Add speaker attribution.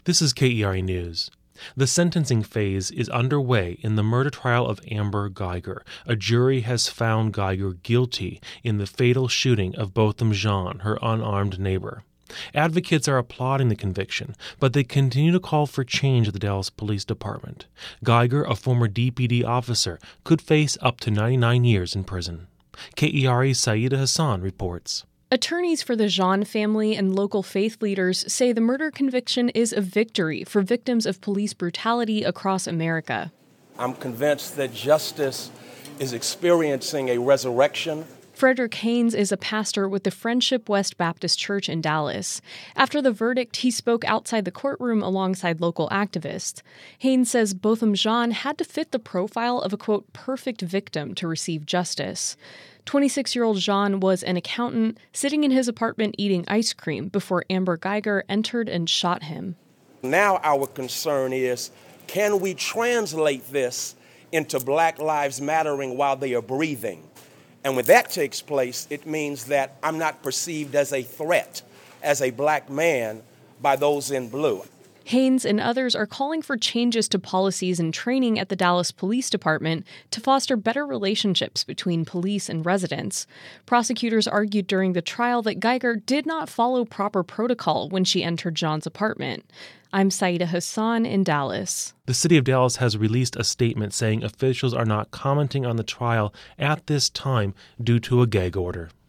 Speaker 1: This is KERA News. The sentencing phase is underway in the murder trial of Amber Guyger. A jury has found Guyger guilty in the fatal shooting of Botham Jean, her unarmed neighbor. Advocates are applauding the conviction, but they continue to call for change at the Dallas Police Department. Guyger, a former DPD officer, could face up to 99 years in prison. KERA's Saida Hassan reports.
Speaker 2: Attorneys for the Jean family and local faith leaders say the murder conviction is a victory for victims of police brutality across America.
Speaker 3: I'm convinced that justice is experiencing a resurrection.
Speaker 2: Frederick Haynes is a pastor with the Friendship West Baptist Church in Dallas. After the verdict, he spoke outside the courtroom alongside local activists. Haynes says Botham Jean had to fit the profile of a, quote, perfect victim to receive justice. 26-year-old Jean was an accountant sitting in his apartment eating ice cream before Amber Guyger entered and shot him.
Speaker 3: Now our concern is, can we translate this into Black Lives Mattering while they are breathing? And when that takes place, it means that I'm not perceived as a threat, as a black man, by those in blue.
Speaker 2: Haynes and others are calling for changes to policies and training at the Dallas Police Department to foster better relationships between police and residents. Prosecutors argued during the trial that Guyger did not follow proper protocol when she entered Jean's apartment. I'm Saida Hassan in Dallas.
Speaker 1: The city of Dallas has released a statement saying officials are not commenting on the trial at this time due to a gag order.